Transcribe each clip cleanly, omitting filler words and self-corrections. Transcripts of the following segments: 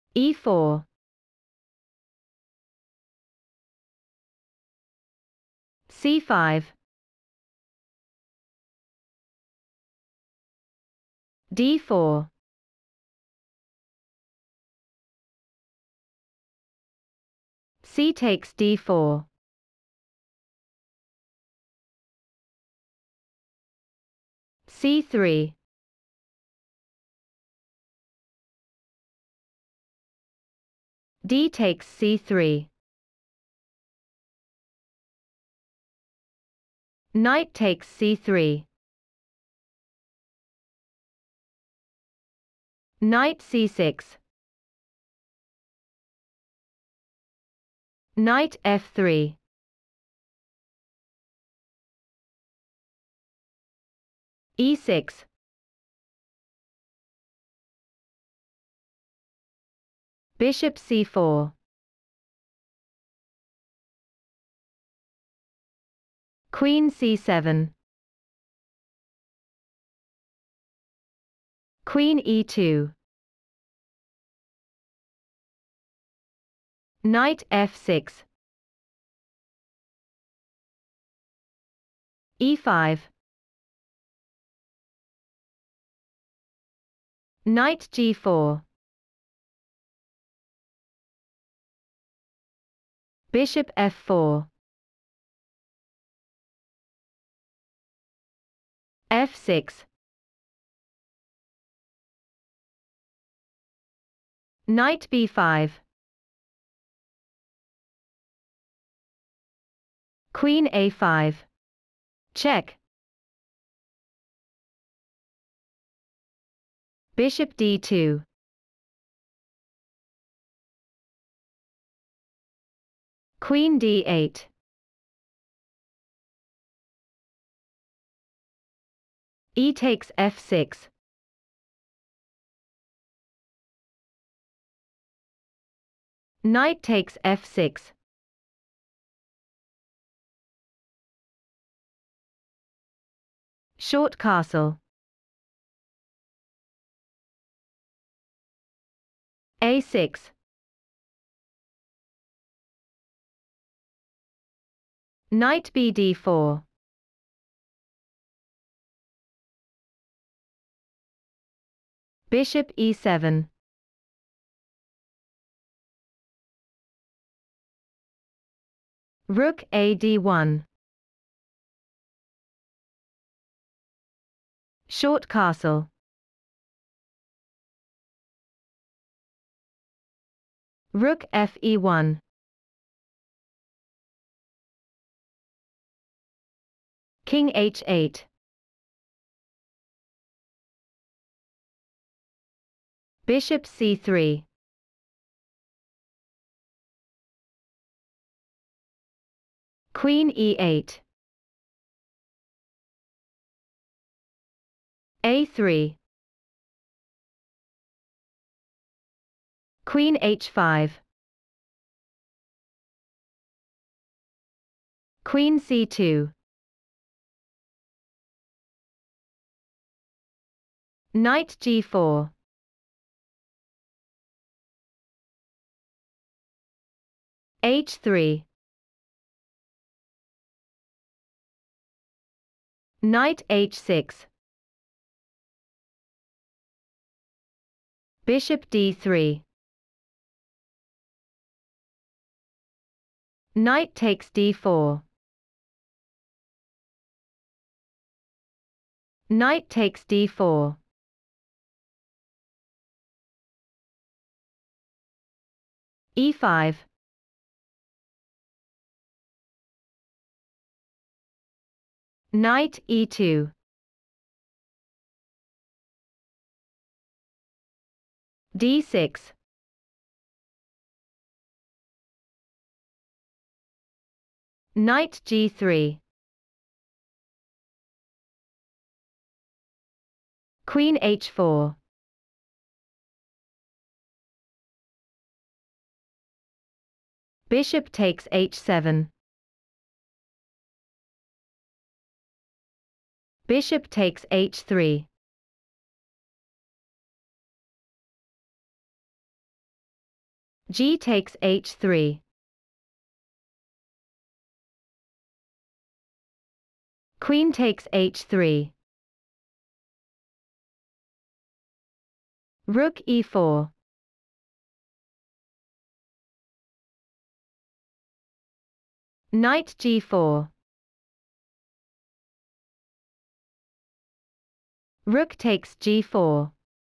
e4, c5, d4, c takes d4, c3, d takes c3, knight takes c3, knight c6, knight f3, e6, bishop c4, queen c7, queen e2, knight f6, e5, knight g4, bishop f4, f6, knight b5, queen a5, check, bishop d2, queen d8, e takes f6, knight takes f6, short castle, a6, knight bd4, bishop e7, rook ad1, short castle, rook fe1, king h8, bishop c3, queen e8, a3, queen h5, queen c2, knight g4, h3, knight h6, bishop d3, knight takes d4, knight takes d4, e5, knight e2, d6, knight g3, queen h4, bishop takes h7, bishop takes h3, G takes h3. Queen takes h3. Rook e4. Knight g4. Rook takes g4.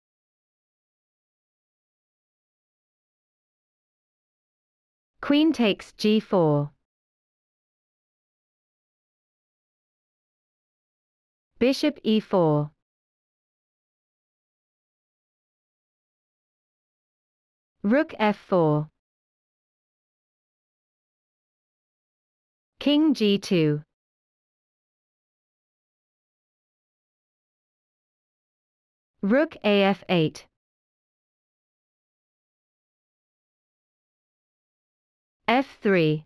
Queen takes g4. Bishop e4. Rook f4. King g2. Rook af8. f3.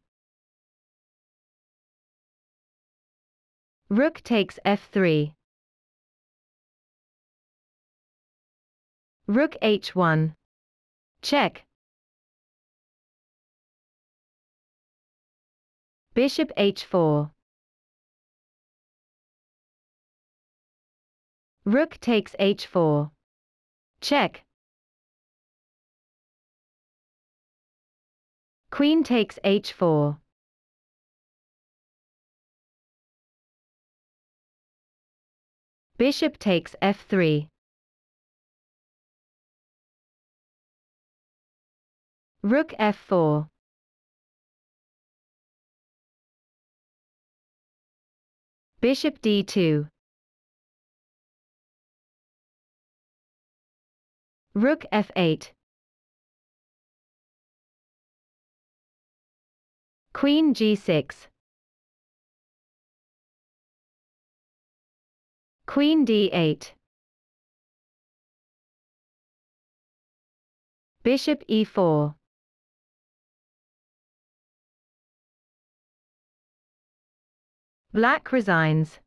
Rook takes f3. Rook h1. Check. Bishop h4. Rook takes h4. Check. Queen takes h4. Bishop takes f3. Rook f4. Bishop d2. Rook f8. Queen g6. Queen d8. Bishop e4. Black resigns.